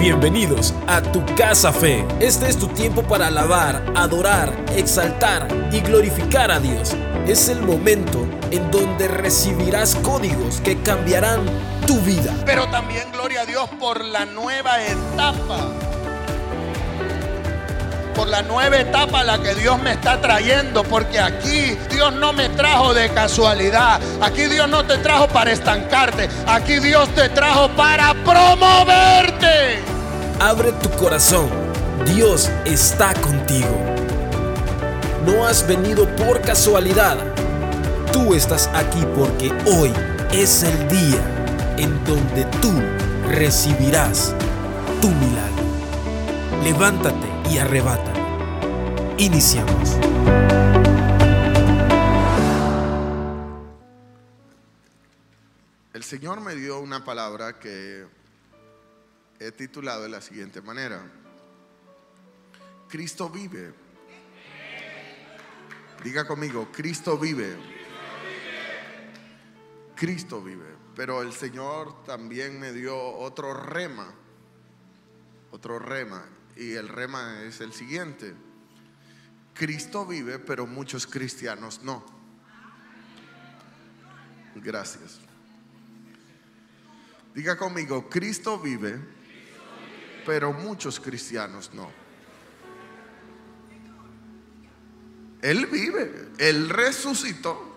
Bienvenidos a Tu Casa Fe. Este es tu tiempo para alabar, adorar, exaltar y glorificar a Dios. Es el momento en donde recibirás códigos que cambiarán tu vida. Pero también gloria a Dios por la nueva etapa. Por la nueva etapa a la que Dios me está trayendo. Porque aquí Dios no me trajo de casualidad. Aquí Dios no te trajo para estancarte. Aquí Dios te trajo para promoverte. Abre tu corazón. Dios está contigo. No has venido por casualidad. Tú estás aquí porque hoy es el día en donde tú recibirás tu milagro. Levántate y arrebata. Iniciamos. El Señor me dio una palabra que he titulado de la siguiente manera: Cristo vive. Diga conmigo, Cristo vive. Cristo vive. Pero el Señor también me dio otro rema. Y el rema es el siguiente: Cristo vive, pero muchos cristianos no. Gracias. Diga conmigo, Cristo vive, pero muchos cristianos no. Él vive, Él resucitó,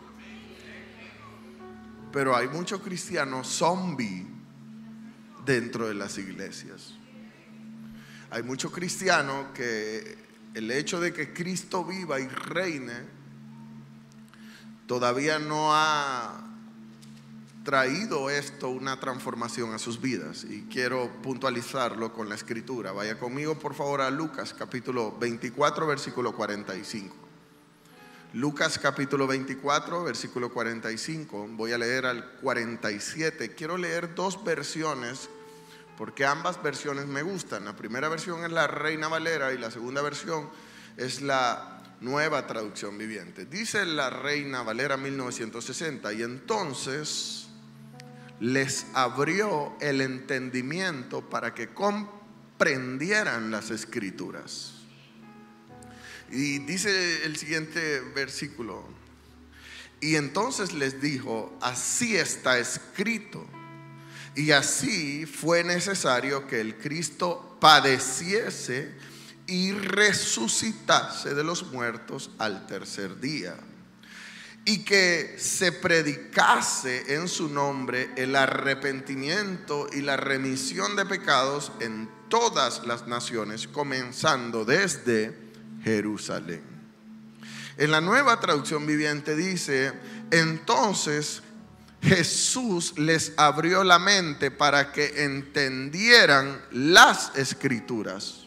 pero hay muchos cristianos zombie dentro de las iglesias. Hay muchos cristianos que el hecho de que Cristo viva y reine todavía no ha traído esto una transformación a sus vidas. Y quiero puntualizarlo con la escritura. Vaya conmigo por favor a Lucas capítulo 24 versículo 45. Lucas capítulo 24 versículo 45. Voy a leer al 47. Quiero leer dos versiones porque ambas versiones me gustan. La primera versión es la Reina Valera y la segunda versión es la Nueva Traducción Viviente. Dice la Reina Valera 1960: y entonces les abrió el entendimiento para que comprendieran las escrituras. Y dice el siguiente versículo: y entonces les dijo, así está escrito. Y así fue necesario que el Cristo padeciese y resucitase de los muertos al tercer día, y que se predicase en su nombre el arrepentimiento y la remisión de pecados en todas las naciones, comenzando desde Jerusalén. En la Nueva Traducción Viviente dice: entonces Jesús les abrió la mente para que entendieran las escrituras.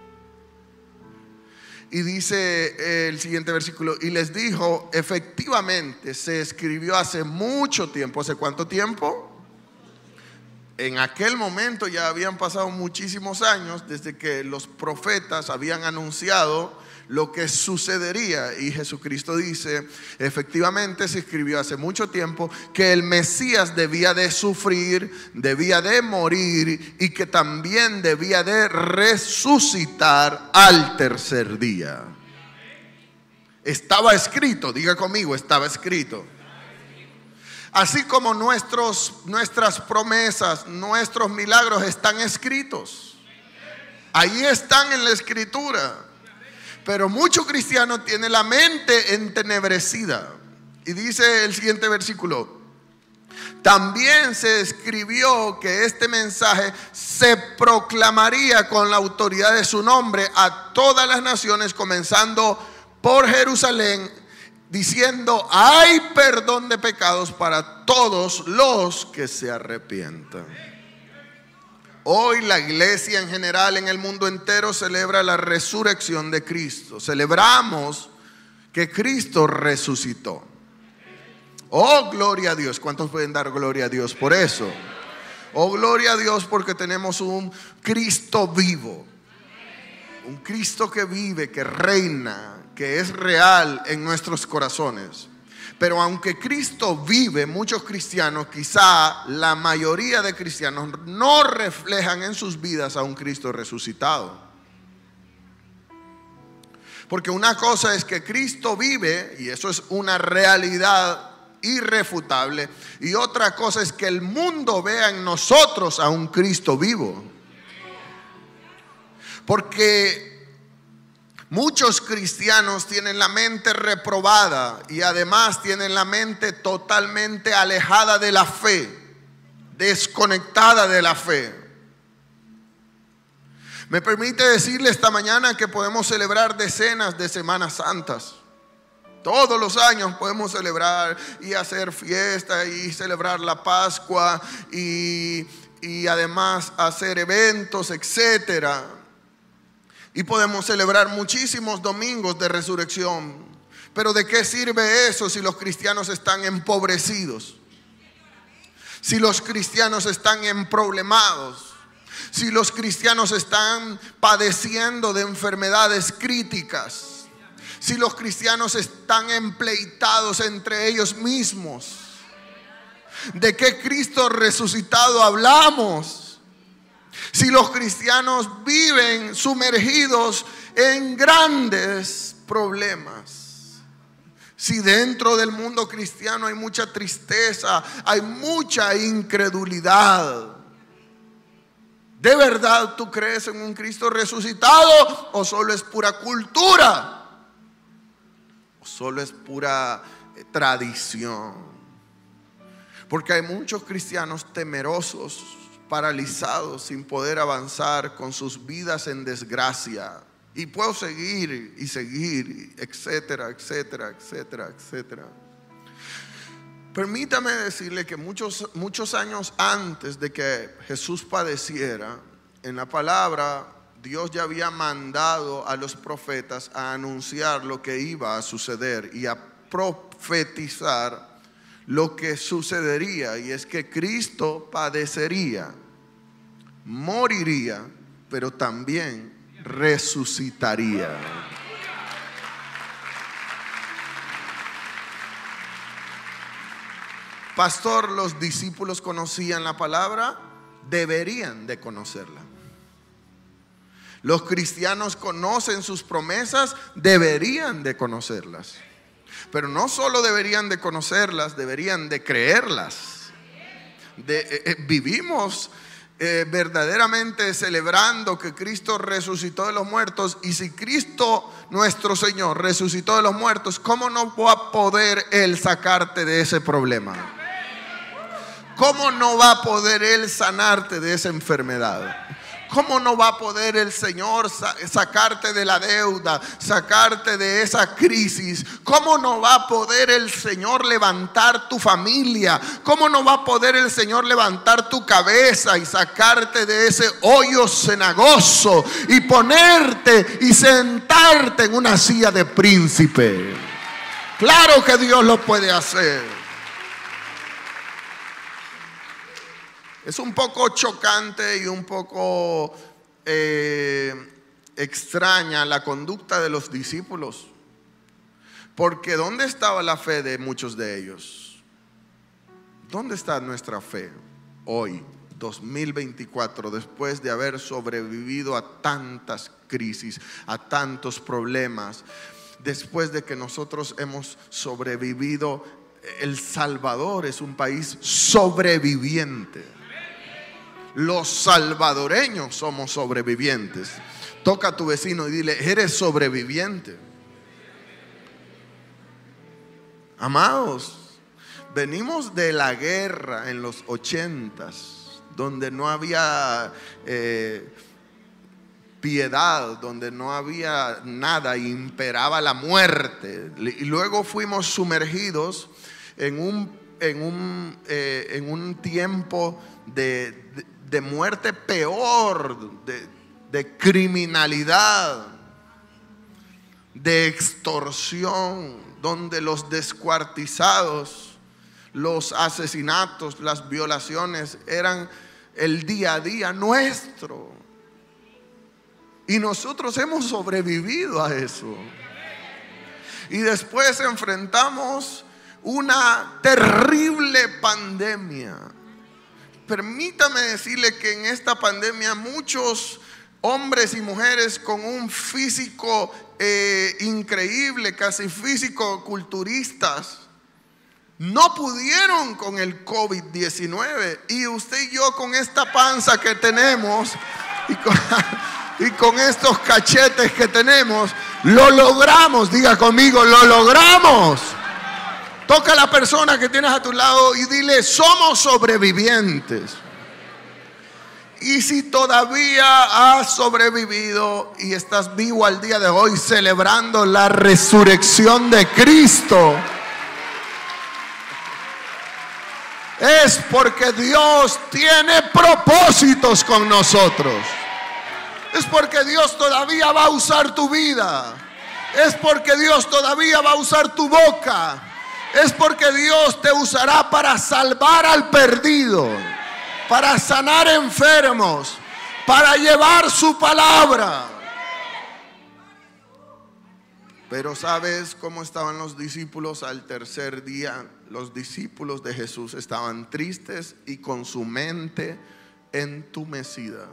Y dice el siguiente versículo: y les dijo, efectivamente se escribió hace mucho tiempo. ¿Hace cuánto tiempo? En aquel momento ya habían pasado muchísimos años desde que los profetas habían anunciado lo que sucedería. Y Jesucristo dice, efectivamente se escribió hace mucho tiempo que el Mesías debía de sufrir, debía de morir y que también debía de resucitar al tercer día. Estaba escrito, diga conmigo, estaba escrito. Así como nuestras promesas, nuestros milagros están escritos. Ahí están en la escritura. Pero muchos cristianos tienen la mente entenebrecida. Y dice el siguiente versículo: también se escribió que este mensaje se proclamaría con la autoridad de su nombre a todas las naciones, comenzando por Jerusalén, diciendo, hay perdón de pecados para todos los que se arrepientan. Hoy la iglesia en general en el mundo entero celebra la resurrección de Cristo. Celebramos que Cristo resucitó. Oh, gloria a Dios. ¿Cuántos pueden dar gloria a Dios por eso? Oh, gloria a Dios porque tenemos un Cristo vivo. Un Cristo que vive, que reina, que es real en nuestros corazones. Pero aunque Cristo vive, muchos cristianos, quizá la mayoría de cristianos, no reflejan en sus vidas a un Cristo resucitado. Porque una cosa es que Cristo vive, y eso es una realidad irrefutable, y otra cosa es que el mundo vea en nosotros a un Cristo vivo. Porque muchos cristianos tienen la mente reprobada y además tienen la mente totalmente alejada de la fe, desconectada de la fe. Me permite decirle esta mañana que podemos celebrar decenas de Semanas Santas. Todos los años podemos celebrar y hacer fiesta y celebrar la Pascua y además hacer eventos, etcétera. Y podemos celebrar muchísimos domingos de resurrección. Pero ¿de qué sirve eso si los cristianos están empobrecidos? Si los cristianos están emproblemados. Si los cristianos están padeciendo de enfermedades críticas. Si los cristianos están empleitados entre ellos mismos. ¿De qué Cristo resucitado hablamos? Si los cristianos viven sumergidos en grandes problemas. Si dentro del mundo cristiano hay mucha tristeza, hay mucha incredulidad. ¿De verdad tú crees en un Cristo resucitado o solo es pura cultura? ¿O solo es pura tradición? Porque hay muchos cristianos temerosos, paralizados, sin poder avanzar, con sus vidas en desgracia. Y puedo seguir y seguir, etcétera, etcétera, etcétera, etcétera. Permítame decirle que muchos años antes de que Jesús padeciera, en la palabra Dios ya había mandado a los profetas a anunciar lo que iba a suceder y a profetizar lo que sucedería, y es que Cristo padecería, moriría, pero también resucitaría. Pastor, ¿los discípulos conocían la palabra? Deberían de conocerla. ¿Los cristianos conocen sus promesas? Deberían de conocerlas. Pero no solo deberían de conocerlas, deberían de creerlas. Vivimos verdaderamente celebrando que Cristo resucitó de los muertos. Y si Cristo nuestro Señor resucitó de los muertos, ¿cómo no va a poder Él sacarte de ese problema? ¿Cómo no va a poder Él sanarte de esa enfermedad? ¿Cómo no va a poder el Señor sacarte de la deuda, sacarte de esa crisis? ¿Cómo no va a poder el Señor levantar tu familia? ¿Cómo no va a poder el Señor levantar tu cabeza y sacarte de ese hoyo cenagoso y ponerte y sentarte en una silla de príncipe? Claro que Dios lo puede hacer. Es un poco chocante y un poco extraña la conducta de los discípulos. Porque ¿dónde estaba la fe de muchos de ellos? ¿Dónde está nuestra fe hoy, 2024, después de haber sobrevivido a tantas crisis, a tantos problemas? Después de que nosotros hemos sobrevivido, El Salvador es un país sobreviviente. Los salvadoreños somos sobrevivientes. Toca a tu vecino y dile: eres sobreviviente. Amados, venimos de la guerra en los 80s, donde no había piedad, donde no había nada, imperaba la muerte. Y luego fuimos sumergidos en un tiempo de muerte peor, de criminalidad, de extorsión, donde los descuartizados, los asesinatos, las violaciones eran el día a día nuestro. Y nosotros hemos sobrevivido a eso. Y después enfrentamos una terrible pandemia. Permítame decirle que en esta pandemia muchos hombres y mujeres con un físico increíble, casi físico-culturistas, no pudieron con el COVID-19. Y usted y yo, con esta panza que tenemos y con estos cachetes que tenemos, lo logramos. Diga conmigo, lo logramos. Toca a la persona que tienes a tu lado y dile: somos sobrevivientes. Y si todavía has sobrevivido y estás vivo al día de hoy celebrando la resurrección de Cristo, es porque Dios tiene propósitos con nosotros. Es porque Dios todavía va a usar tu vida. Es porque Dios todavía va a usar tu boca. Es porque Dios te usará para salvar al perdido, para sanar enfermos, para llevar su palabra. Pero ¿sabes cómo estaban los discípulos al tercer día? Los discípulos de Jesús estaban tristes y con su mente entumecida.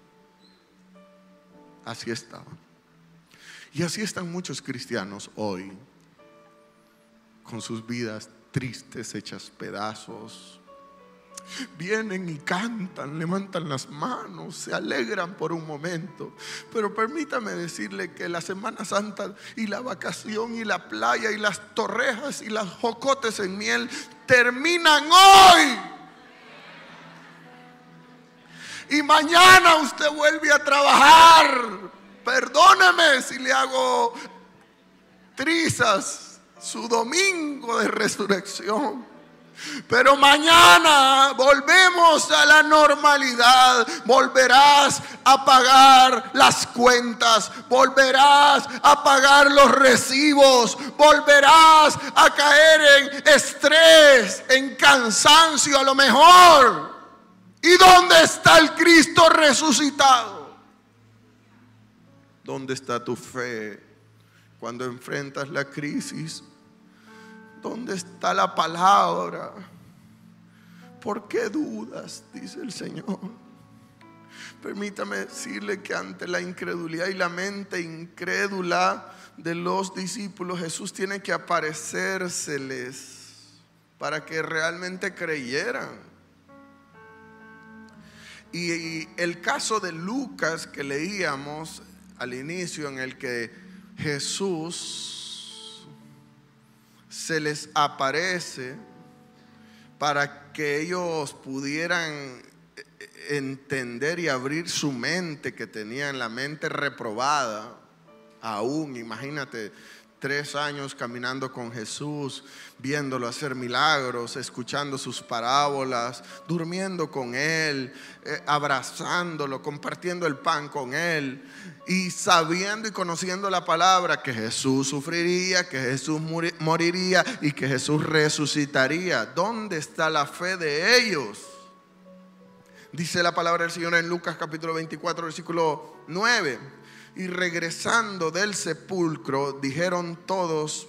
Así estaban. Y así están muchos cristianos hoy, con sus vidas tristes, hechas pedazos. Vienen y cantan, levantan las manos, se alegran por un momento. Pero permítame decirle que la Semana Santa y la vacación y la playa y las torrejas y las jocotes en miel terminan hoy. Y mañana usted vuelve a trabajar. Perdóneme si le hago trizas su domingo de resurrección. Pero mañana volvemos a la normalidad. Volverás a pagar las cuentas, volverás a pagar los recibos, volverás a caer en estrés, en cansancio a lo mejor. ¿Y dónde está el Cristo resucitado? ¿Dónde está tu fe cuando enfrentas la crisis? ¿Dónde está la palabra? ¿Por qué dudas? Dice el Señor. Permítame decirle que ante la incredulidad y la mente incrédula de los discípulos, Jesús tiene que aparecérseles para que realmente creyeran. Y el caso de Lucas que leíamos al inicio, en el que Jesús se les aparece para que ellos pudieran entender y abrir su mente, que tenían la mente reprobada aún. Imagínate, 3 años caminando con Jesús, viéndolo hacer milagros, escuchando sus parábolas, durmiendo con Él, abrazándolo, compartiendo el pan con Él, y sabiendo y conociendo la palabra que Jesús sufriría, que Jesús moriría y que Jesús resucitaría. ¿Dónde está la fe de ellos? Dice la palabra del Señor en Lucas capítulo 24 versículo 9: y regresando del sepulcro dijeron todas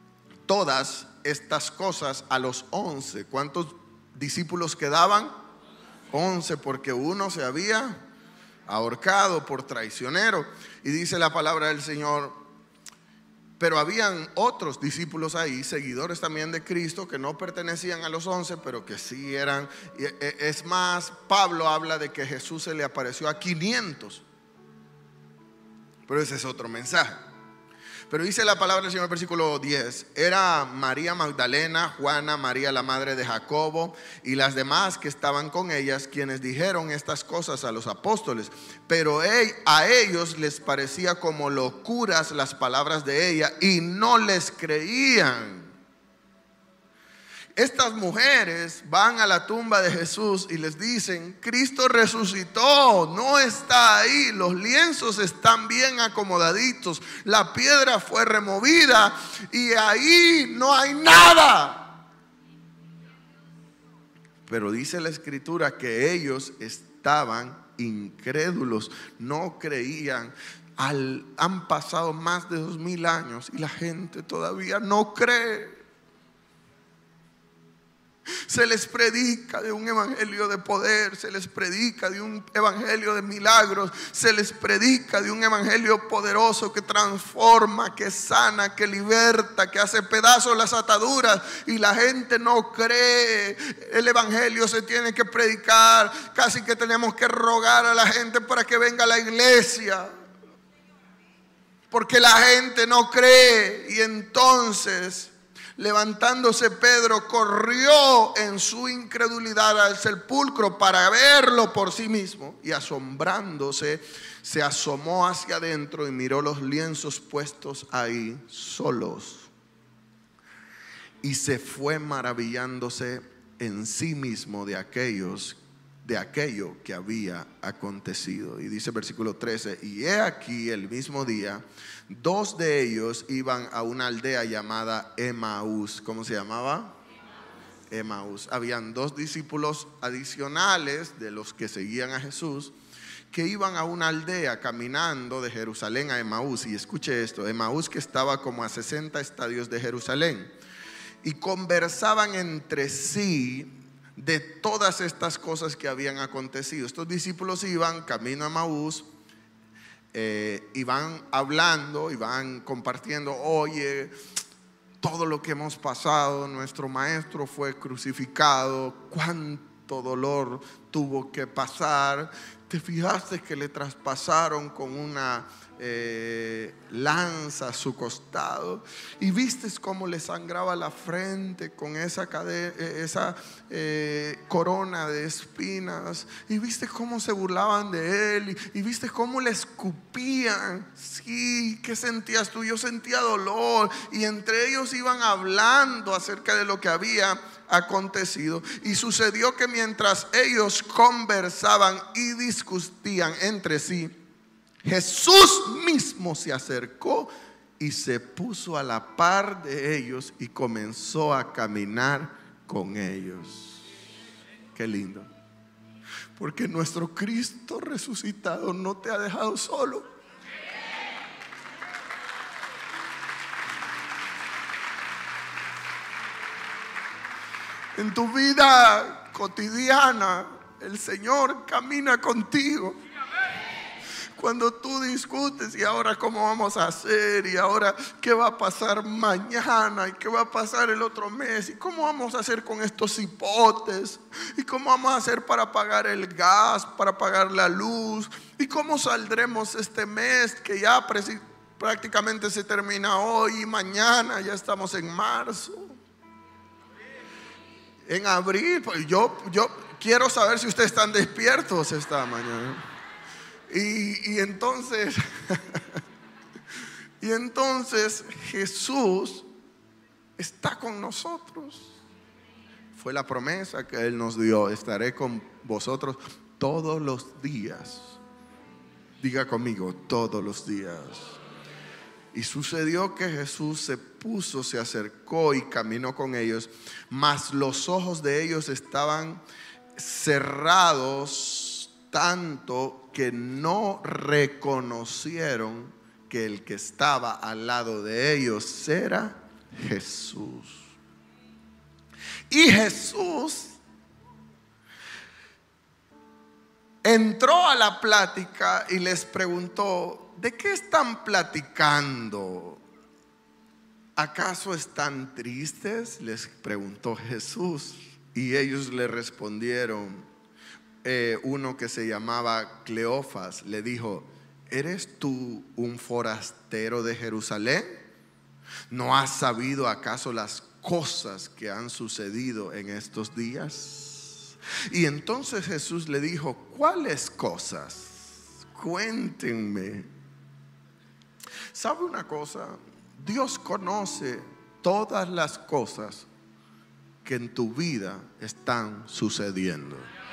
estas cosas a los 11. ¿Cuántos discípulos quedaban? 11, porque uno se había ahorcado por traicionero. Y dice la palabra del Señor: pero habían otros discípulos ahí, seguidores también de Cristo, que no pertenecían a los 11, pero que sí eran. Es más, Pablo habla de que Jesús se le apareció a 500. Pero ese es otro mensaje. Pero dice la palabra del Señor, versículo 10: era María Magdalena, Juana, María la madre de Jacobo y las demás que estaban con ellas, quienes dijeron estas cosas a los apóstoles. Pero a ellos les parecía como locuras las palabras de ella y no les creían. Estas mujeres van a la tumba de Jesús y les dicen: Cristo resucitó, no está ahí, los lienzos están bien acomodaditos, la piedra fue removida y ahí no hay nada. Pero dice la Escritura que ellos estaban incrédulos, no creían. Han pasado más de 2000 años y la gente todavía no cree. Se les predica de un evangelio de poder, se les predica de un evangelio de milagros, se les predica de un evangelio poderoso que transforma, que sana, que liberta, que hace pedazos las ataduras, y la gente no cree. El evangelio se tiene que predicar, casi que tenemos que rogar a la gente para que venga a la iglesia, porque la gente no cree. Y entonces, levantándose Pedro, corrió en su incredulidad al sepulcro para verlo por sí mismo, y asombrándose se asomó hacia adentro y miró los lienzos puestos ahí solos, y se fue maravillándose en sí mismo de aquello que había acontecido. Y dice versículo 13: y he aquí, el mismo día, dos de ellos iban a una aldea llamada Emaús. ¿Cómo se llamaba? Emaús. Habían dos discípulos adicionales de los que seguían a Jesús, que iban a una aldea caminando de Jerusalén a Emaús. Y escuche esto: Emaús, que estaba como a 60 estadios de Jerusalén. Y conversaban entre sí de todas estas cosas que habían acontecido. Estos discípulos iban camino a Emaús, iban hablando, iban compartiendo: oye, todo lo que hemos pasado, nuestro maestro fue crucificado, cuánto dolor tuvo que pasar. ¿Te fijaste que le traspasaron con una lanza a su costado? ¿Y viste cómo le sangraba la frente con esa corona de espinas? ¿Y viste cómo se burlaban de él? ¿Y viste cómo le escupían? Sí, ¿qué sentías tú? Yo sentía dolor. Y entre ellos iban hablando acerca de lo que había acontecido. Y sucedió que mientras ellos conversaban y discutían entre sí, Jesús mismo se acercó y se puso a la par de ellos y comenzó a caminar con ellos. Qué lindo, porque nuestro Cristo resucitado no te ha dejado solo. En tu vida cotidiana, el Señor camina contigo. Cuando tú discutes, y ahora cómo vamos a hacer, y ahora qué va a pasar mañana, y qué va a pasar el otro mes, y cómo vamos a hacer con estos hipotes, y cómo vamos a hacer para pagar el gas, para pagar la luz, y cómo saldremos este mes que ya prácticamente se termina hoy, y mañana ya estamos en marzo, en abril. Pues yo quiero saber si ustedes están despiertos esta mañana. Y entonces Jesús está con nosotros. Fue la promesa que Él nos dio: estaré con vosotros todos los días. Diga conmigo: todos los días. Y sucedió que Jesús se acercó y caminó con ellos, mas los ojos de ellos estaban cerrados, tanto que no reconocieron que el que estaba al lado de ellos era Jesús. Y Jesús entró a la plática y les preguntó: ¿de qué están platicando? ¿Acaso están tristes?, les preguntó Jesús. Y ellos le respondieron. Uno que se llamaba Cleofas le dijo: ¿eres tú un forastero de Jerusalén? ¿No has sabido acaso las cosas que han sucedido en estos días? Y entonces Jesús le dijo: ¿cuáles cosas? Cuéntenme. ¿Sabe una cosa? Dios conoce todas las cosas que en tu vida están sucediendo.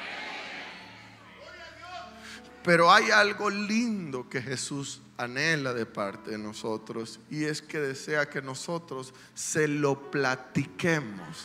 Pero hay algo lindo que Jesús anhela de parte de nosotros, y es que desea que nosotros se lo platiquemos.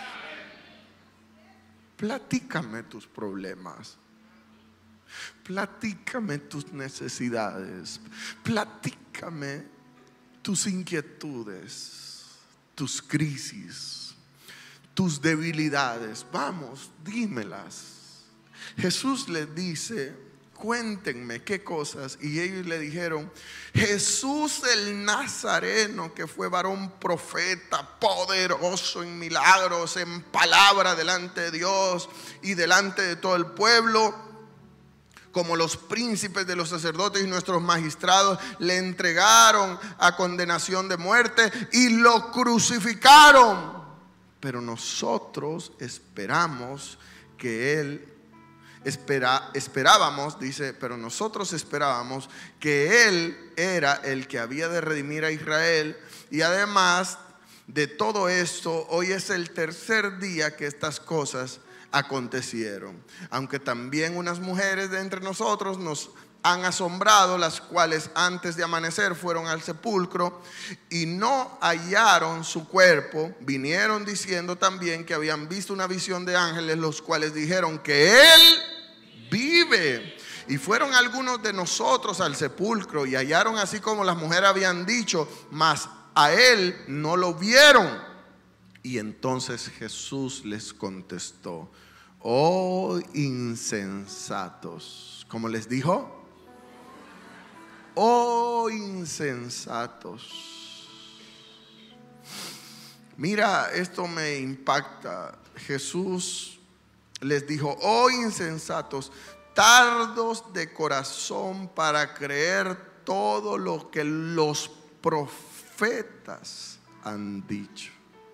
Platícame tus problemas. Platícame tus necesidades. Platícame tus inquietudes, tus crisis, tus debilidades. Vamos, dímelas. Jesús les dice: cuéntenme qué cosas. Y ellos le dijeron: Jesús el Nazareno, que fue varón profeta, poderoso en milagros, en palabra delante de Dios y delante de todo el pueblo. Como los príncipes de los sacerdotes y nuestros magistrados le entregaron a condenación de muerte y lo crucificaron. Pero nosotros esperábamos que Él esperábamos, dice, pero nosotros esperábamos que Él era el que había de redimir a Israel. Y además de todo esto, hoy es el tercer día que estas cosas acontecieron. Aunque también unas mujeres de entre nosotros nos han asombrado, las cuales antes de amanecer fueron al sepulcro y no hallaron su cuerpo. Vinieron diciendo también que habían visto una visión de ángeles, los cuales dijeron que Él vive. Y fueron algunos de nosotros al sepulcro y hallaron así como las mujeres habían dicho, mas a Él no lo vieron. Y entonces Jesús les contestó: oh insensatos. ¿Cómo les dijo? Oh insensatos. Mira, esto me impacta. Jesús les dijo: oh insensatos, tardos de corazón para creer todo lo que los profetas han dicho.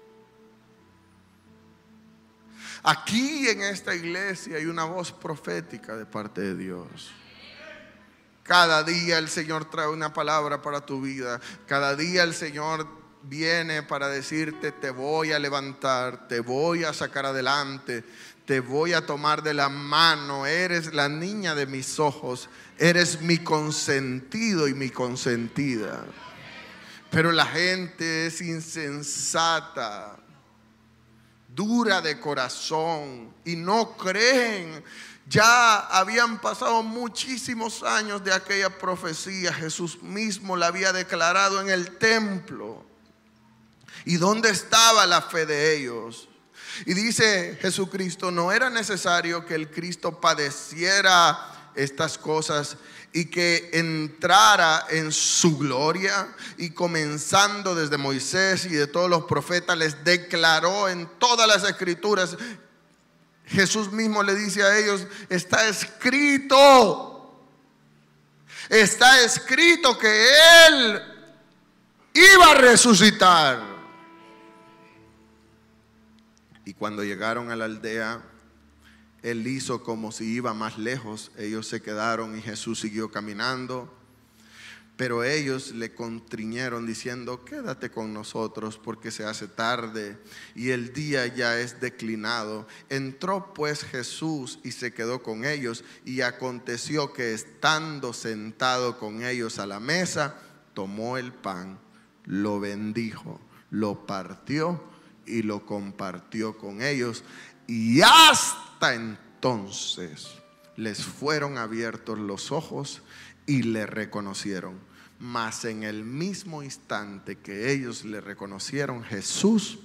Aquí en esta iglesia hay una voz profética de parte de Dios. Cada día el Señor trae una palabra para tu vida. Cada día el Señor viene para decirte: te voy a levantar, te voy a sacar adelante, te voy a tomar de la mano. Eres la niña de mis ojos, eres mi consentido y mi consentida. Pero la gente es insensata, dura de corazón y no creen. Ya habían pasado muchísimos años de aquella profecía. Jesús mismo la había declarado en el templo. ¿Y dónde estaba la fe de ellos? Y dice Jesucristo: no era necesario que el Cristo padeciera estas cosas y que entrara en su gloria. Y comenzando desde Moisés y de todos los profetas, les declaró en todas las escrituras. Jesús mismo le dice a ellos: está escrito que Él iba a resucitar. Y cuando llegaron a la aldea, Él hizo como si iba más lejos. Ellos se quedaron y Jesús siguió caminando. Pero ellos le constriñeron diciendo: quédate con nosotros, porque se hace tarde y el día ya es declinado. Entró pues Jesús y se quedó con ellos. Y aconteció que estando sentado con ellos a la mesa, tomó el pan, lo bendijo, lo partió y lo compartió con ellos. Y hasta entonces les fueron abiertos los ojos y le reconocieron. Mas en el mismo instante que ellos le reconocieron, Jesús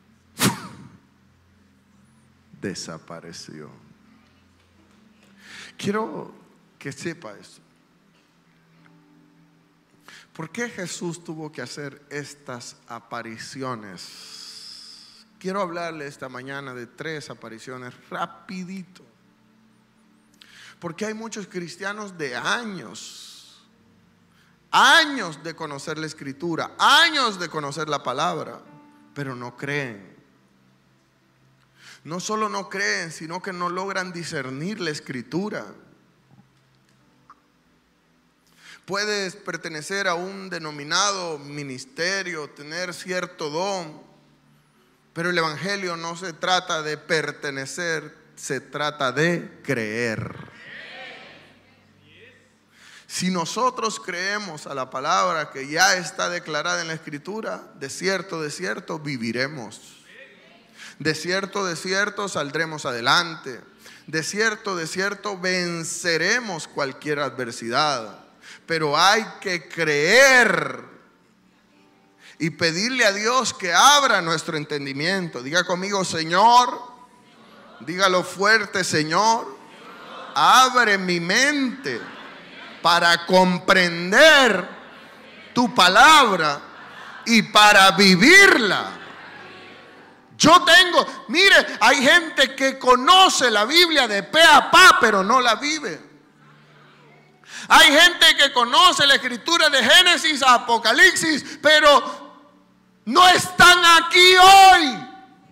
desapareció. Quiero que sepa esto. ¿Por qué Jesús tuvo que hacer estas apariciones? Quiero hablarle esta mañana de 3 apariciones rapidito. Porque hay muchos cristianos de años de conocer la Escritura, años de conocer la palabra, pero no creen. No solo no creen, sino que no logran discernir la Escritura. Puedes pertenecer a un denominado ministerio, tener cierto don, pero el evangelio no se trata de pertenecer, se trata de creer. Si nosotros creemos a la palabra que ya está declarada en la Escritura, de cierto viviremos. De cierto saldremos adelante. De cierto venceremos cualquier adversidad. Pero hay que creer y pedirle a Dios que abra nuestro entendimiento. Diga conmigo, Señor, dígalo fuerte, Señor, abre mi mente para comprender tu palabra y para vivirla. Mire, hay gente que conoce la Biblia de pe a pa, pero no la vive. Hay gente que conoce la escritura de Génesis a Apocalipsis, pero no están aquí hoy.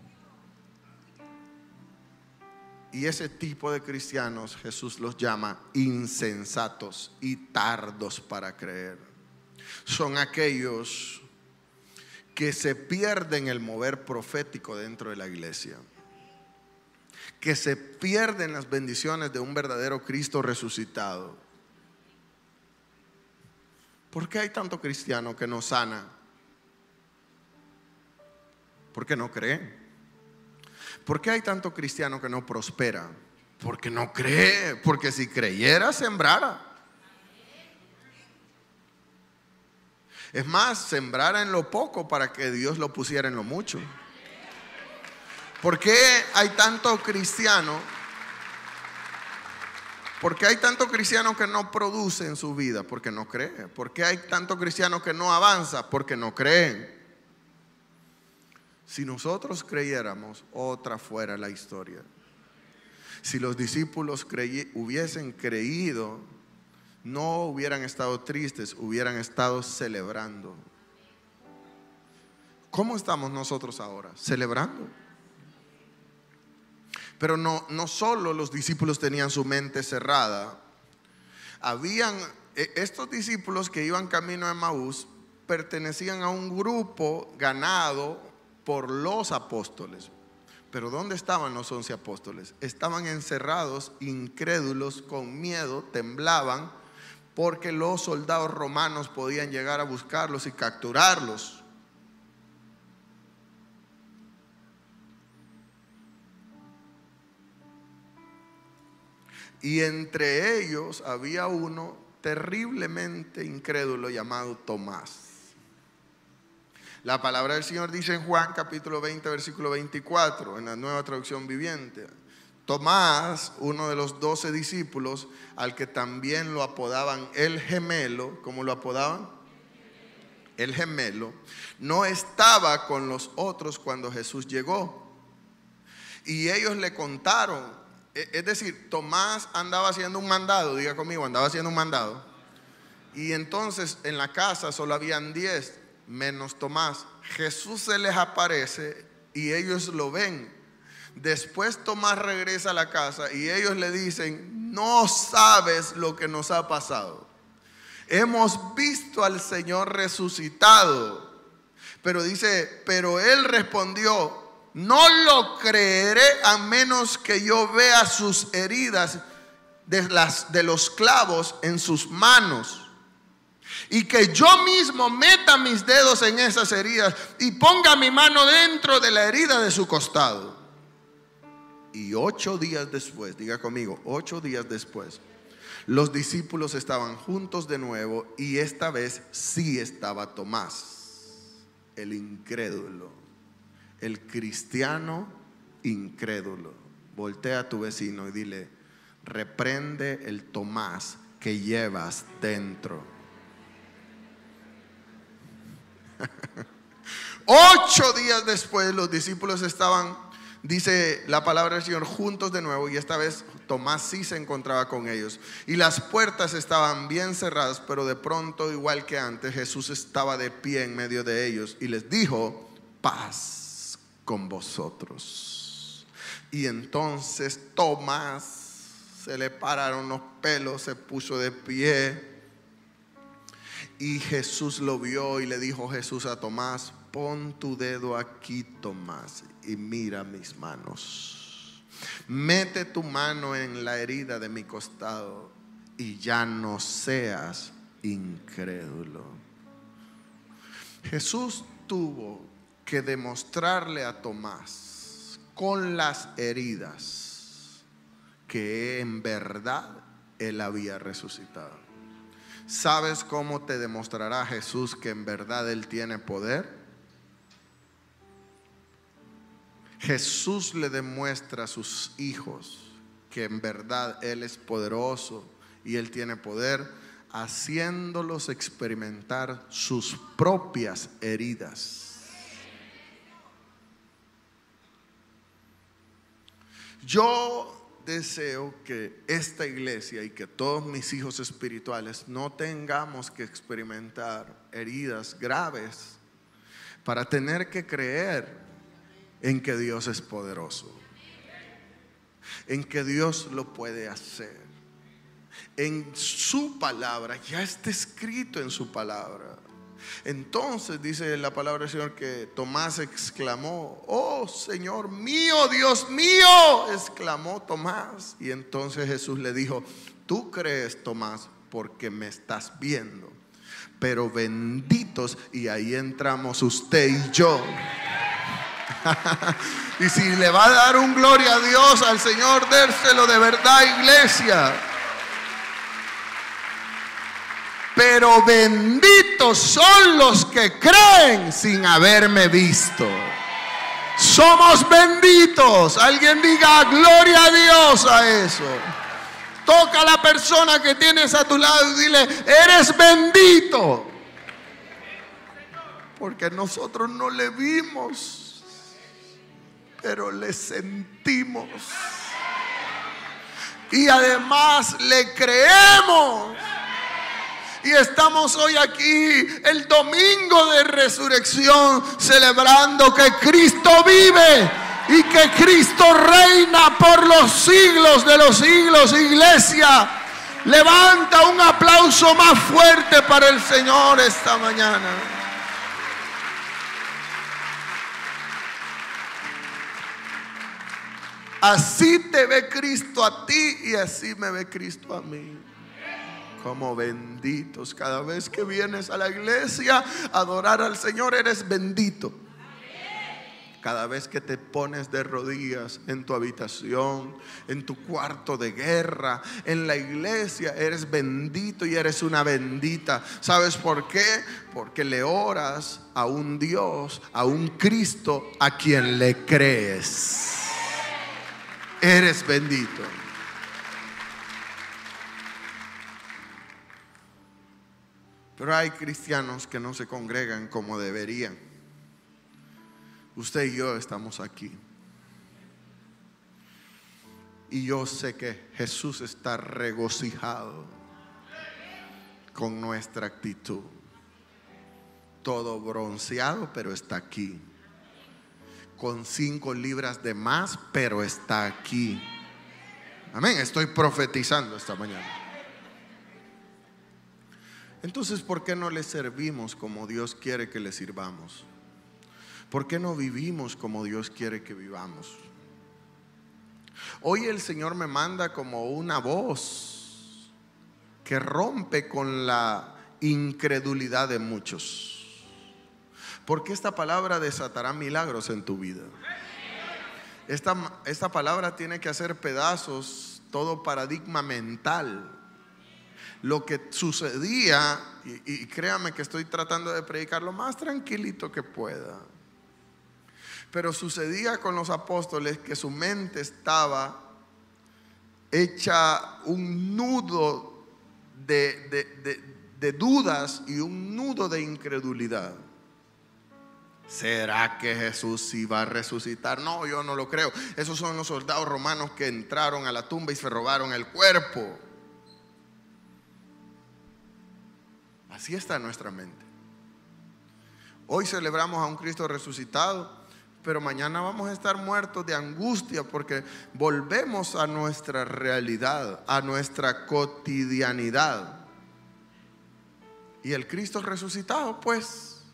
Y ese tipo de cristianos Jesús los llama insensatos y tardos para creer. Son aquellos que se pierden el mover profético dentro de la iglesia, que se pierden las bendiciones de un verdadero Cristo resucitado. ¿Por qué hay tanto cristiano que no sana? Porque no cree. ¿Por qué hay tanto cristiano que no prospera? Porque no cree. Porque si creyera, sembrara. Es más, sembrara en lo poco para que Dios lo pusiera en lo mucho. ¿Por qué hay tanto cristiano? ¿Por qué hay tanto cristiano que no produce en su vida? Porque no cree. ¿Por qué hay tanto cristiano que no avanza? Porque no creen. Si nosotros creyéramos, otra fuera la historia. Si los discípulos hubiesen creído, no hubieran estado tristes, hubieran estado celebrando. ¿Cómo estamos nosotros ahora? Celebrando. Pero no solo los discípulos tenían su mente cerrada. Habían estos discípulos que iban camino a Emaús, pertenecían a un grupo ganado por los apóstoles. Pero ¿dónde estaban los 11 apóstoles? Estaban encerrados, incrédulos, con miedo, temblaban, porque los soldados romanos podían llegar a buscarlos y capturarlos. Y entre ellos había uno terriblemente incrédulo llamado Tomás. La palabra del Señor dice en Juan capítulo 20 versículo 24 en la Nueva Traducción Viviente: Tomás, uno de los 12 discípulos, al que también lo apodaban el gemelo. ¿Cómo lo apodaban? El gemelo. No estaba con los otros cuando Jesús llegó. Y ellos le contaron. Es decir, Tomás andaba haciendo un mandado. Diga conmigo, andaba haciendo un mandado. Y entonces en la casa solo habían 10 menos Tomás. Jesús se les aparece y ellos lo ven. Después Tomás regresa a la casa y ellos le dicen: no sabes lo que nos ha pasado. Hemos visto al Señor resucitado. Pero dice, pero él respondió: no lo creeré a menos que yo vea sus heridas de los clavos en sus manos, y que yo mismo meta mis dedos en esas heridas y ponga mi mano dentro de la herida de su costado. Y 8 días después, diga conmigo, 8 días después, los discípulos estaban juntos de nuevo, y esta vez sí estaba Tomás, el incrédulo. El cristiano incrédulo. Voltea a tu vecino y dile: reprende el Tomás que llevas dentro. 8 días después los discípulos estaban, dice la palabra del Señor, juntos de nuevo, y esta vez Tomás sí se encontraba con ellos. Y las puertas estaban bien cerradas, pero de pronto, igual que antes, Jesús estaba de pie en medio de ellos y les dijo: paz con vosotros. Y entonces Tomás, se le pararon los pelos, se puso de pie, y Jesús lo vio y le dijo Jesús a Tomás: pon tu dedo aquí, Tomás, y mira mis manos. Mete tu mano en la herida de mi costado y ya no seas incrédulo. Jesús tuvo que demostrarle a Tomás con las heridas que en verdad él había resucitado. ¿Sabes cómo te demostrará Jesús que en verdad Él tiene poder? Jesús le demuestra a sus hijos que en verdad Él es poderoso y Él tiene poder, haciéndolos experimentar sus propias heridas. Yo deseo que esta iglesia y que todos mis hijos espirituales no tengamos que experimentar heridas graves para tener que creer en que Dios es poderoso, en que Dios lo puede hacer. En su palabra, ya está escrito en su palabra. Entonces dice la palabra del Señor que Tomás exclamó: oh Señor mío, Dios mío, exclamó Tomás. Y entonces Jesús le dijo: tú crees, Tomás, porque me estás viendo, pero benditos, y ahí entramos usted y yo. Y si le va a dar un gloria a Dios, al Señor, dérselo de verdad, iglesia. Pero benditos son los que creen sin haberme visto. Somos benditos. Alguien diga gloria a Dios a eso. Toca a la persona que tienes a tu lado y dile: eres bendito. Porque nosotros no le vimos, pero le sentimos. Y además le creemos. Y estamos hoy aquí, el domingo de resurrección, celebrando que Cristo vive y que Cristo reina por los siglos de los siglos. Iglesia, levanta un aplauso más fuerte para el Señor esta mañana. Así te ve Cristo a ti y así me ve Cristo a mí. Como benditos. Cada vez que vienes a la iglesia a adorar al Señor, eres bendito. Cada vez que te pones de rodillas en tu habitación, en tu cuarto de guerra, en la iglesia, eres bendito y eres una bendita. ¿Sabes por qué? Porque le oras a un Dios, a un Cristo a quien le crees. Eres bendito. Pero hay cristianos que no se congregan como deberían. Usted y yo estamos aquí. Y yo sé que Jesús está regocijado con nuestra actitud. Todo bronceado, pero está aquí. Con 5 libras de más, pero está aquí. Amén. Estoy profetizando esta mañana. Entonces, ¿por qué no le servimos como Dios quiere que le sirvamos? ¿Por qué no vivimos como Dios quiere que vivamos? Hoy el Señor me manda como una voz que rompe con la incredulidad de muchos. Porque esta palabra desatará milagros en tu vida. Esta palabra tiene que hacer pedazos todo paradigma mental. Lo que sucedía, y créame que estoy tratando de predicar lo más tranquilito que pueda, pero sucedía con los apóstoles que su mente estaba hecha un nudo de dudas y un nudo de incredulidad. ¿Será que Jesús iba a resucitar? No, yo no lo creo. Esos son los soldados romanos que entraron a la tumba y se robaron el cuerpo. Así está nuestra mente. Hoy celebramos a un Cristo resucitado, pero mañana vamos a estar muertos de angustia porque volvemos a nuestra realidad, a nuestra cotidianidad. Y el Cristo resucitado, pues,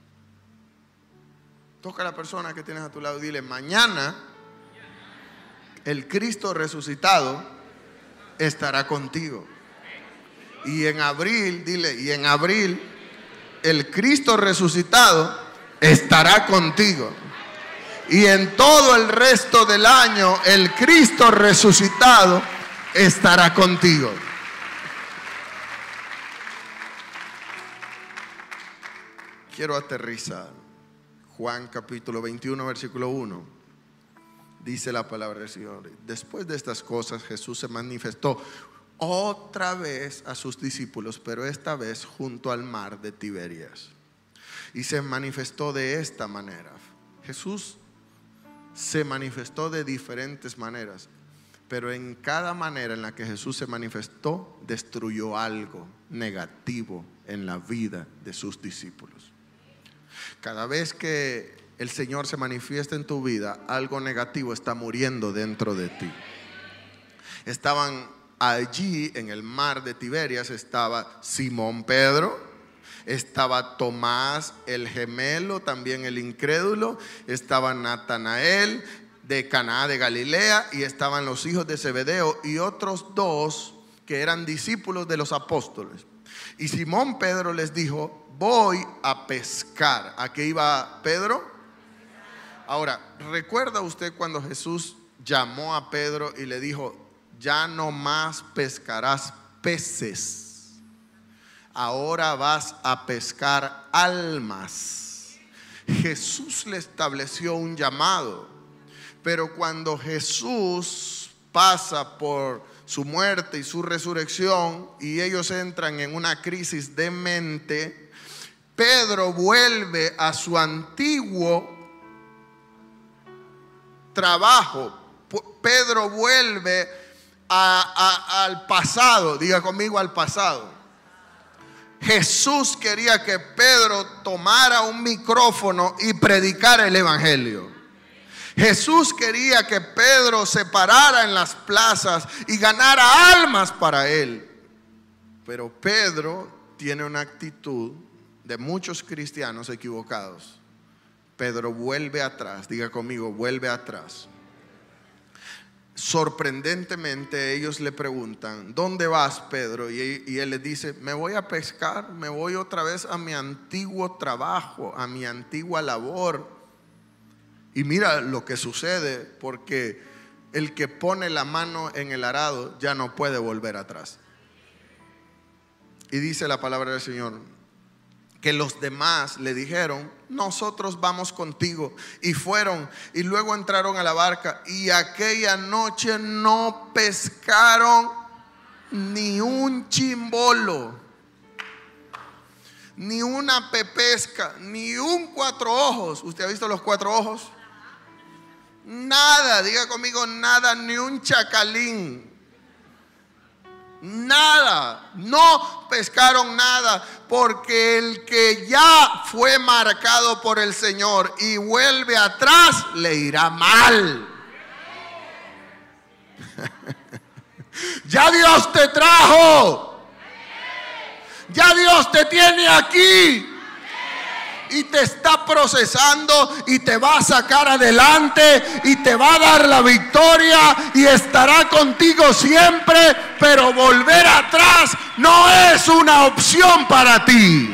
toca a la persona que tienes a tu lado y dile: mañana el Cristo resucitado estará contigo. Y en abril, dile, y en abril el Cristo resucitado estará contigo. Y en todo el resto del año el Cristo resucitado estará contigo. quiero aterrizar. Juan capítulo 21, versículo 1. Dice la palabra del Señor: después de estas cosas Jesús se manifestó otra vez a sus discípulos, pero esta vez junto al mar de Tiberias. Y se manifestó de esta manera. Jesús se manifestó de diferentes maneras, pero en cada manera en la que Jesús se manifestó, destruyó algo negativo en la vida de sus discípulos. Cada vez que el Señor se manifiesta en tu vida, algo negativo está muriendo dentro de ti. Estaban allí en el mar de Tiberias, estaba Simón Pedro, estaba Tomás el gemelo, también el incrédulo, estaba Natanael de Caná de Galilea, y estaban los hijos de Zebedeo y otros dos que eran discípulos de los apóstoles. Y Simón Pedro les dijo: voy a pescar. ¿A qué iba Pedro? Ahora, ¿recuerda usted cuando Jesús llamó a Pedro y le dijo: ya no más pescarás peces, ahora vas a pescar almas? Jesús le estableció un llamado, pero cuando Jesús pasa por su muerte y su resurrección y ellos entran en una crisis de mente, Pedro vuelve a su antiguo trabajo. Pedro vuelve al pasado. Diga conmigo: al pasado. Jesús quería que Pedro tomara un micrófono y predicara el evangelio. Jesús quería que Pedro se parara en las plazas y ganara almas para él. Pero Pedro tiene una actitud de muchos cristianos equivocados. Pedro vuelve atrás. Diga conmigo: vuelve atrás. Sorprendentemente ellos le preguntan: ¿dónde vas, Pedro? Y él les dice: me voy a pescar, me voy otra vez a mi antiguo trabajo, a mi antigua labor. Y mira lo que sucede, porque el que pone la mano en el arado ya no puede volver atrás. Y dice la palabra del Señor que los demás le dijeron: nosotros vamos contigo. Y fueron, y luego entraron a la barca, y aquella noche no pescaron ni un chimbolo, ni una pepesca, ni un cuatro ojos. ¿Usted ha visto los cuatro ojos? Nada, diga conmigo: nada, ni un chacalín. Nada, no pescaron nada, porque el que ya fue marcado por el Señor y vuelve atrás, le irá mal. Ya Dios te trajo, ya Dios te tiene aquí y te está procesando y te va a sacar adelante y te va a dar la victoria y estará contigo siempre. Pero volver atrás no es una opción para ti.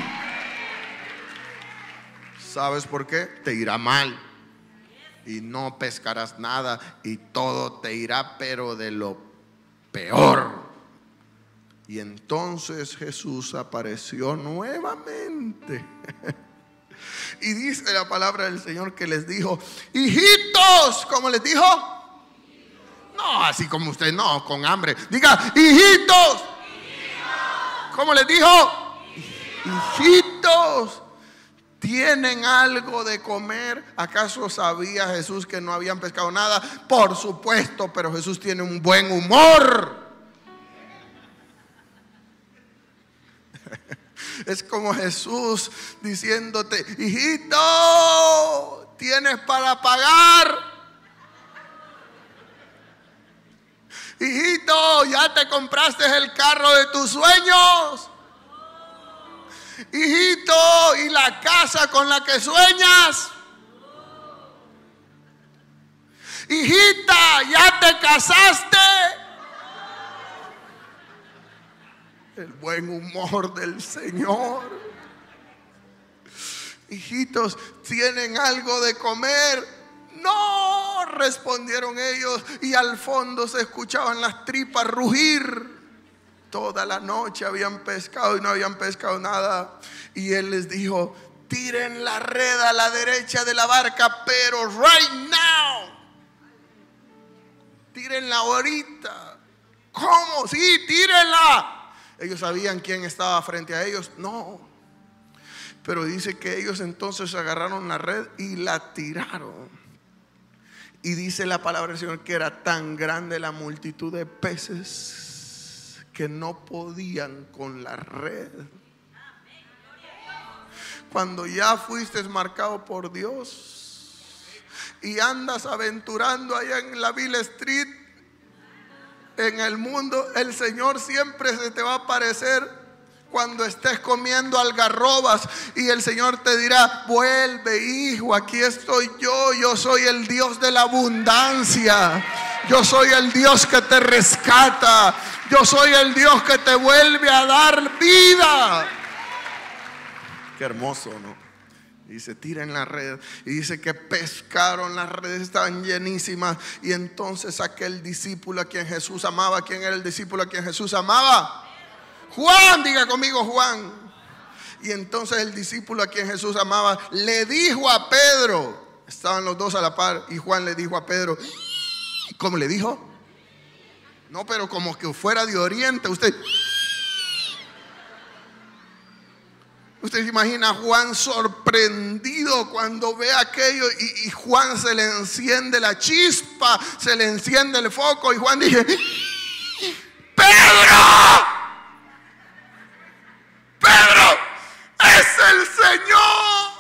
¿Sabes por qué? Te irá mal y no pescarás nada y todo te irá pero de lo peor. Y entonces Jesús apareció nuevamente. Y dice la palabra del Señor que les dijo: hijitos. ¿Cómo les dijo? No, así como usted, no, con hambre. Diga: hijitos. ¿Cómo les dijo? Hijitos, ¿tienen algo de comer? ¿Acaso sabía Jesús que no habían pescado nada? Por supuesto, pero Jesús tiene un buen humor. Es como Jesús diciéndote: hijito, ¿tienes para pagar? Hijito, ¿ya te compraste el carro de tus sueños? Hijito, ¿y la casa con la que sueñas? Hijita, ¿ya te casaste? El buen humor del Señor. Hijitos, ¿tienen algo de comer? No, respondieron ellos, y al fondo se escuchaban las tripas rugir. Toda la noche habían pescado y no habían pescado nada. Y él les dijo: tiren la red a la derecha de la barca, pero right now. Tírenla ahorita. ¿Cómo? Sí, tírenla. Ellos sabían quién estaba frente a ellos. No. Pero dice que ellos entonces agarraron la red y la tiraron. Y dice la palabra del Señor que era tan grande la multitud de peces que no podían con la red. Cuando ya fuiste marcado por Dios y andas aventurando allá en la Ville Street, en el mundo, el Señor siempre se te va a aparecer cuando estés comiendo algarrobas y el Señor te dirá: vuelve, hijo, aquí estoy yo soy el Dios de la abundancia, yo soy el Dios que te rescata, yo soy el Dios que te vuelve a dar vida. Qué hermoso, ¿no? Dice, tiren la red. Y dice que pescaron, las redes estaban llenísimas. Y entonces aquel discípulo a quien Jesús amaba, ¿quién era el discípulo a quien Jesús amaba? Juan, diga conmigo, Juan. Y entonces el discípulo a quien Jesús amaba le dijo a Pedro, estaban los dos a la par, y Juan le dijo a Pedro, ¿cómo le dijo? No, pero como que fuera de Oriente. Usted se imagina a Juan sorprendido cuando ve aquello, y Juan se le enciende la chispa, se le enciende el foco, y Juan dice: ¡Pedro! ¡Pedro! ¡Es el Señor!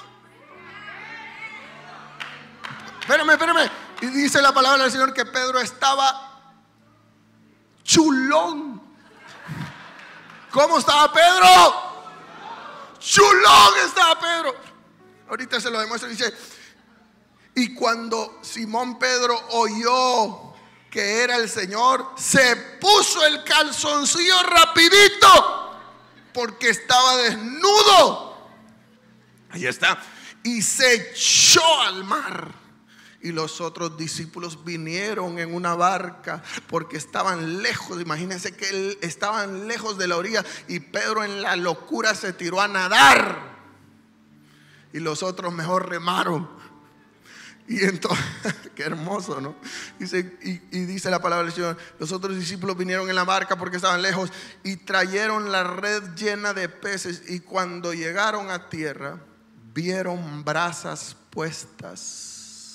Espérame. Y dice la palabra del Señor que Pedro estaba chulón. ¿Cómo estaba Pedro? Chulón estaba Pedro. Ahorita se lo demuestra. Dice: y cuando Simón Pedro oyó que era el Señor, se puso el calzoncillo rapidito, porque estaba desnudo. Ahí está. Y se echó al mar. Y los otros discípulos vinieron en una barca porque estaban lejos. Imagínense que estaban lejos de la orilla, y Pedro en la locura se tiró a nadar. Y los otros mejor remaron. Y entonces, qué hermoso, ¿no? Dice, y dice la palabra del Señor: los otros discípulos vinieron en la barca porque estaban lejos y trajeron la red llena de peces. Y cuando llegaron a tierra, vieron brasas puestas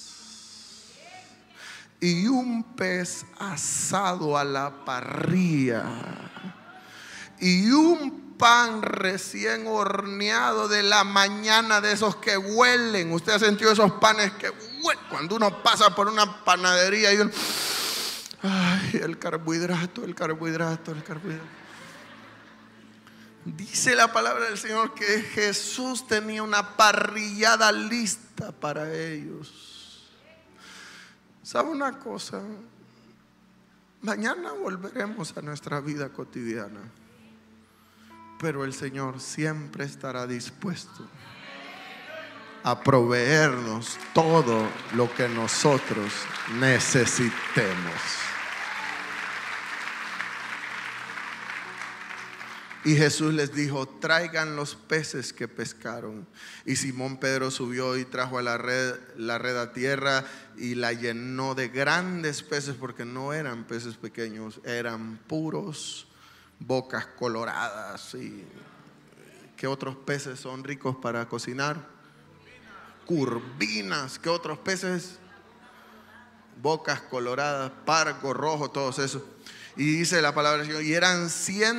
y un pez asado a la parrilla y un pan recién horneado de la mañana, de esos que huelen. Usted ha sentido esos panes que huelen cuando uno pasa por una panadería y uno, ay, el carbohidrato. Dice la palabra del Señor que Jesús tenía una parrillada lista para ellos. ¿Sabe una cosa? Mañana volveremos a nuestra vida cotidiana, pero el Señor siempre estará dispuesto a proveernos todo lo que nosotros necesitemos. Y Jesús les dijo: traigan los peces que pescaron. Y Simón Pedro subió y trajo a la red a tierra y la llenó de grandes peces, porque no eran peces pequeños, eran puros bocas coloradas. ¿Y qué otros peces son ricos para cocinar? Curvinas. ¿Qué otros peces? Bocas coloradas, pargo rojo, todos esos. Y dice la palabra del Señor, y eran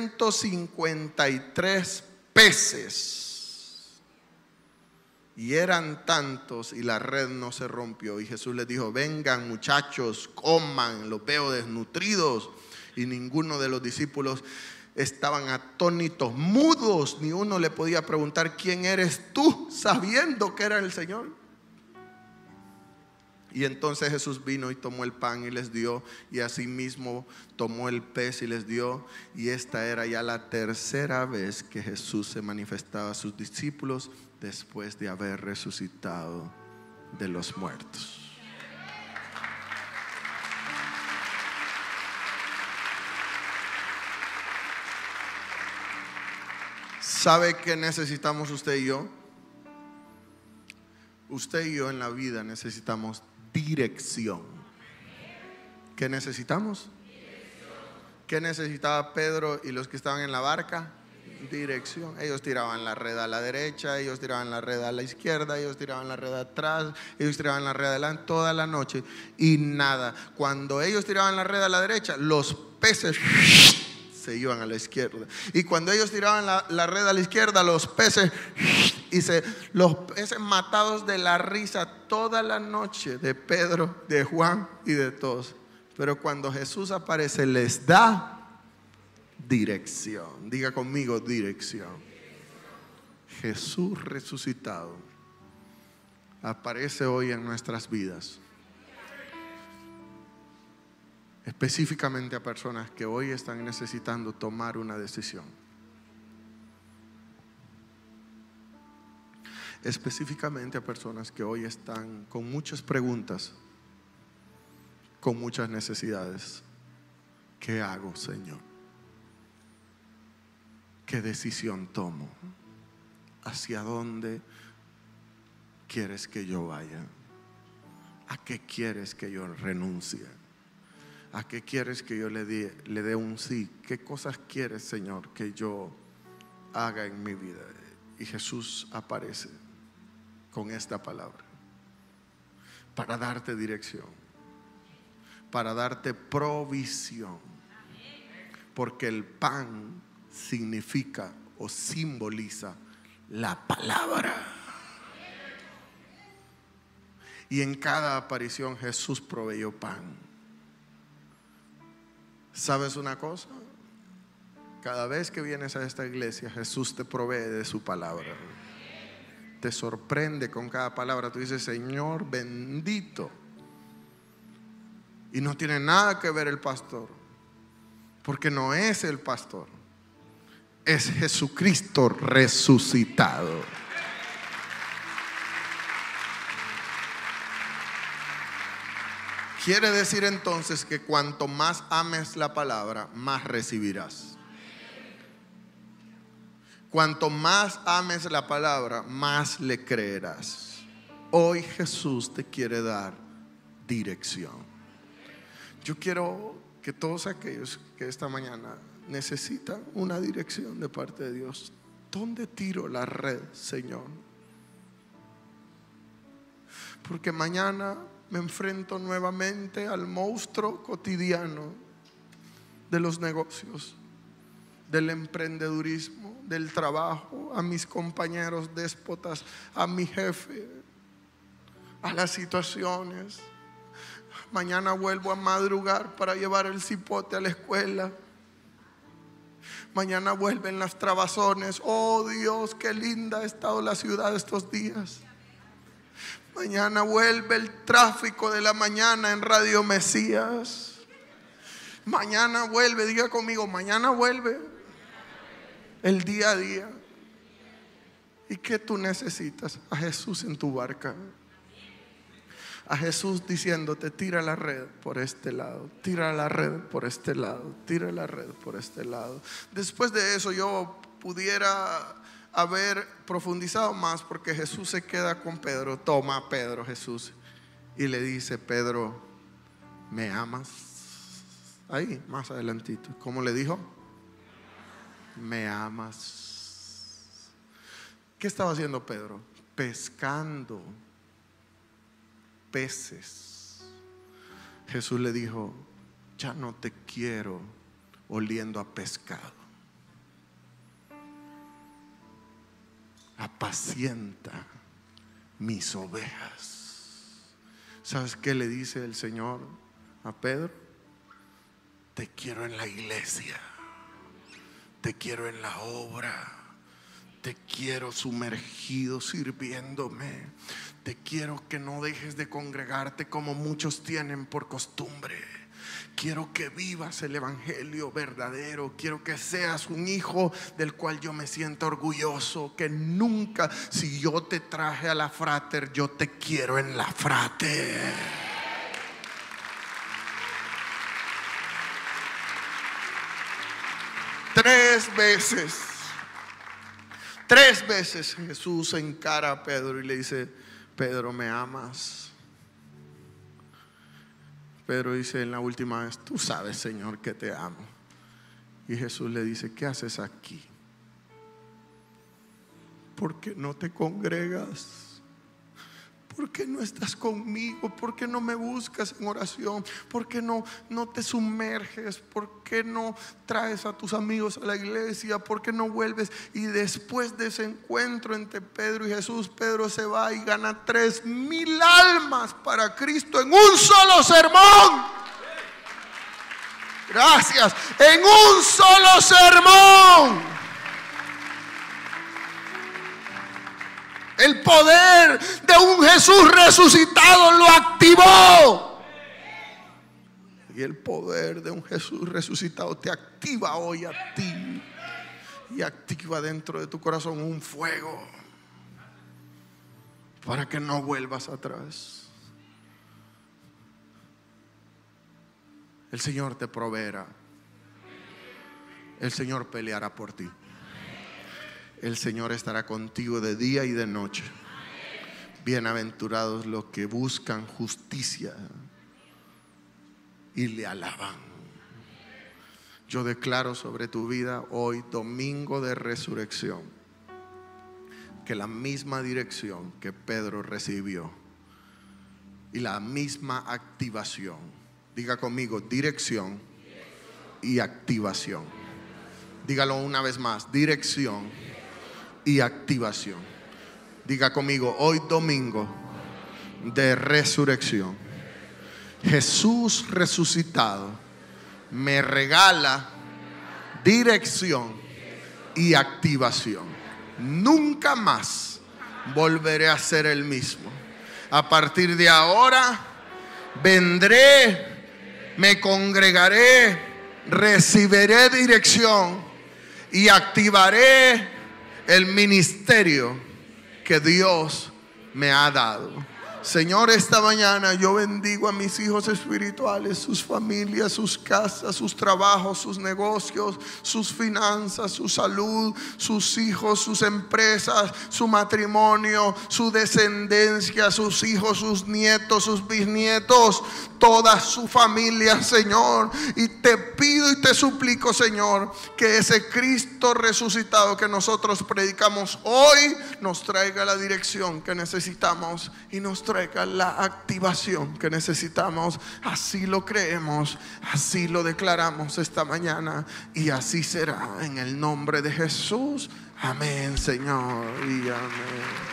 153 peces. Y eran tantos, y la red no se rompió. Y Jesús les dijo: vengan, muchachos, coman. Los veo desnutridos. Y ninguno de los discípulos estaban atónitos, mudos. Ni uno le podía preguntar: ¿quién eres tú?, sabiendo que era el Señor. Y entonces Jesús vino y tomó el pan y les dio, y asimismo tomó el pez y les dio. Y esta era ya la tercera vez que Jesús se manifestaba a sus discípulos después de haber resucitado de los muertos. ¿Sabe qué necesitamos usted y yo? Usted y yo en la vida necesitamos dirección. ¿Qué necesitamos? ¿Qué necesitaba Pedro y los que estaban en la barca? Dirección. Ellos tiraban la red a la derecha, ellos tiraban la red a la izquierda, ellos tiraban la red atrás, ellos tiraban la red adelante toda la noche y nada. Cuando ellos tiraban la red a la derecha, los peces se iban a la izquierda. Y cuando ellos tiraban la red a la izquierda, los peces los peces matados de la risa toda la noche de Pedro, de Juan y de todos. Pero cuando Jesús aparece, les da dirección. Diga conmigo, dirección. Jesús resucitado aparece hoy en nuestras vidas, específicamente a personas que hoy están necesitando tomar una decisión. Específicamente a personas que hoy están con muchas preguntas, con muchas necesidades. ¿Qué hago, Señor? ¿Qué decisión tomo? ¿Hacia dónde quieres que yo vaya? ¿A qué quieres que yo renuncie? ¿A qué quieres que yo le dé un sí? ¿Qué cosas quieres, Señor, que yo haga en mi vida? Y Jesús aparece con esta palabra para darte dirección, para darte provisión, porque el pan significa o simboliza la palabra. Y en cada aparición Jesús proveyó pan. ¿Sabes una cosa? Cada vez que vienes a esta iglesia, Jesús te provee de su palabra. Te sorprende con cada palabra. Tú dices, Señor bendito. Y no tiene nada que ver el pastor, porque no es el pastor, es Jesucristo resucitado. Quiere decir entonces que cuanto más ames la palabra, más recibirás. Cuanto más ames la palabra, más le creerás. Hoy Jesús te quiere dar dirección. Yo quiero que todos aquellos que esta mañana necesitan una dirección de parte de Dios, ¿dónde tiro la red, Señor? Porque mañana me enfrento nuevamente al monstruo cotidiano de los negocios, del emprendedurismo, del trabajo, a mis compañeros déspotas, a mi jefe, a las situaciones. Mañana vuelvo a madrugar para llevar el cipote a la escuela. Mañana vuelven las trabazones. Oh Dios, qué linda ha estado la ciudad estos días. Mañana vuelve el tráfico de la mañana en Radio Mesías. Mañana vuelve, diga conmigo, mañana vuelve el día a día. ¿Y qué tú necesitas? A Jesús en tu barca. A Jesús diciéndote, tira la red por este lado, tira la red por este lado, tira la red por este lado. Después de eso yo pudiera haber profundizado más, porque Jesús se queda con Pedro. Toma Pedro, Jesús, y le dice, Pedro, ¿me amas? Ahí, más adelantito. ¿Cómo le dijo? ¿Me amas? ¿Qué estaba haciendo Pedro? Pescando peces. Jesús le dijo, ya no te quiero oliendo a pescado. Apacienta mis ovejas. ¿Sabes qué le dice el Señor a Pedro? Te quiero en la iglesia, te quiero en la obra, te quiero sumergido sirviéndome. Te quiero que no dejes de congregarte como muchos tienen por costumbre. Quiero que vivas el evangelio verdadero. Quiero que seas un hijo del cual yo me siento orgulloso. Que nunca, si yo te traje a la frater, yo te quiero en la frater. Tres veces Jesús encara a Pedro y le dice, Pedro, ¿me amas? Pedro dice en la última vez: tú sabes, Señor, que te amo. Y Jesús le dice: ¿qué haces aquí? ¿Por qué no te congregas? ¿Por qué no estás conmigo? ¿Por qué no me buscas en oración? ¿Por qué no te sumerges? ¿Por qué no traes a tus amigos a la iglesia? ¿Por qué no vuelves? Y después de ese encuentro entre Pedro y Jesús, Pedro se va y gana 3,000 almas para Cristo en un solo sermón. Gracias. En un solo sermón. El poder de un Jesús resucitado lo activó. Y el poder de un Jesús resucitado te activa hoy a ti. Y activa dentro de tu corazón un fuego para que no vuelvas atrás. El Señor te proveerá. El Señor peleará por ti. El Señor estará contigo de día y de noche. Bienaventurados los que buscan justicia y le alaban. Yo declaro sobre tu vida hoy, domingo de resurrección, que la misma dirección que Pedro recibió y la misma activación, diga conmigo: dirección y activación. Dígalo una vez más: dirección y activación. Diga conmigo: hoy domingo de resurrección, Jesús resucitado me regala dirección y activación. Nunca más volveré a ser el mismo. A partir de ahora vendré, me congregaré, recibiré dirección y activaré el ministerio que Dios me ha dado. Señor, esta mañana yo bendigo a mis hijos espirituales, sus familias, sus casas, sus trabajos, sus negocios, sus finanzas, su salud, sus hijos, sus empresas, su matrimonio, su descendencia, sus hijos, sus nietos, sus bisnietos, toda su familia, Señor. Y te pido y te suplico, Señor, que ese Cristo resucitado que nosotros predicamos hoy nos traiga la dirección que necesitamos y nos traiga la activación que necesitamos. Así lo creemos, así lo declaramos esta mañana, y así será en el nombre de Jesús. Amén, Señor, y amén.